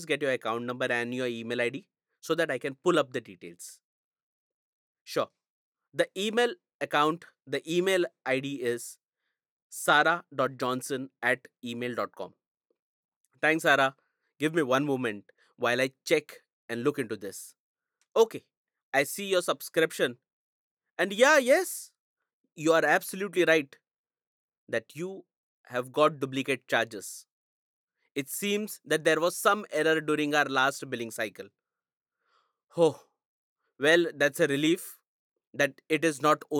get your account number and your email ID so that I can pull up the details. Sure. The email ID is sarah.johnson@email.com. Thanks, Sarah. Give me one moment while I check and look into this. Okay, I see your subscription. And yeah, yes, you are absolutely right that you have got duplicate charges. It seems that there was some error during our last billing cycle. Oh, well, that's a relief that it is not